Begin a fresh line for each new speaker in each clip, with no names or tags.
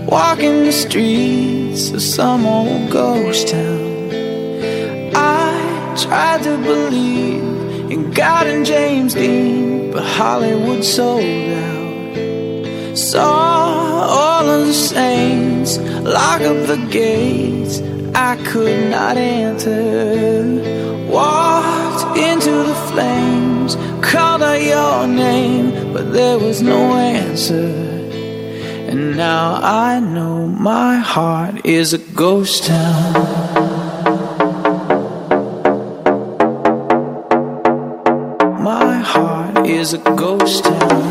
walking the streets of some old ghost town. I tried to believe in God and James Dean, but Hollywood sold out. Saw all of the saints lock up the gates I could not enter. Walked into the flames, called out your name, but there was no answer. And now I know my heart is a ghost town. My heart is a ghost town.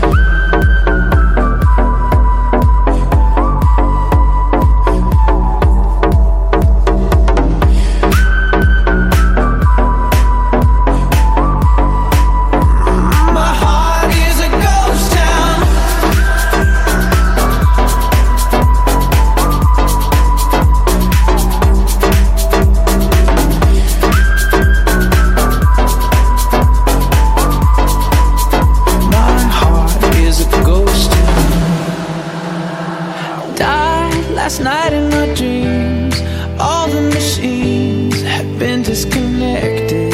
Last night in my dreams, all the machines had been disconnected.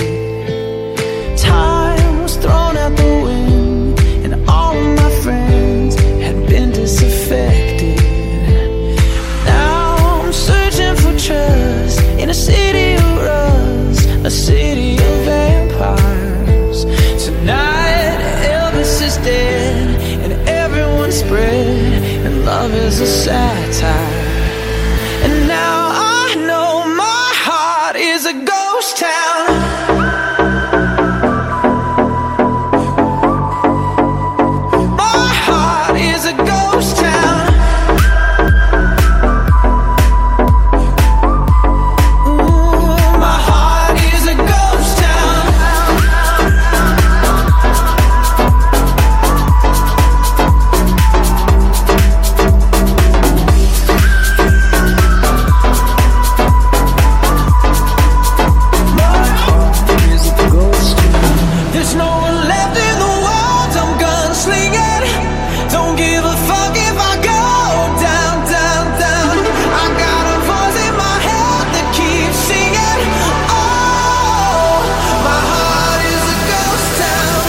Time was thrown out the wind, and all of my friends had been disaffected. Now I'm searching for trust in a city of rust, a city of vampires. Tonight Elvis is dead, and everyone's spread, and love is a satire. And now I know my heart is a ghost town. My heart is a ghost town. Ooh, my heart is a ghost town. There's no one left in the world, I'm gunslinging. Don't give a fuck if I go down, down, down. I got a voice in my head that keeps singing. Oh, my heart is a ghost town.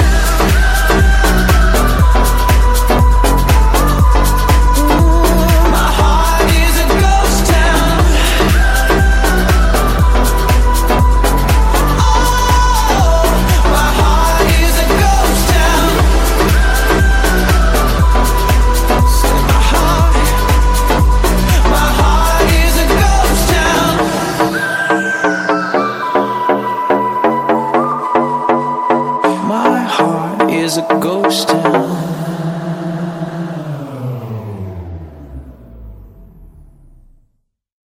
Ooh, my heart is a ghost town. My heart is a ghost town.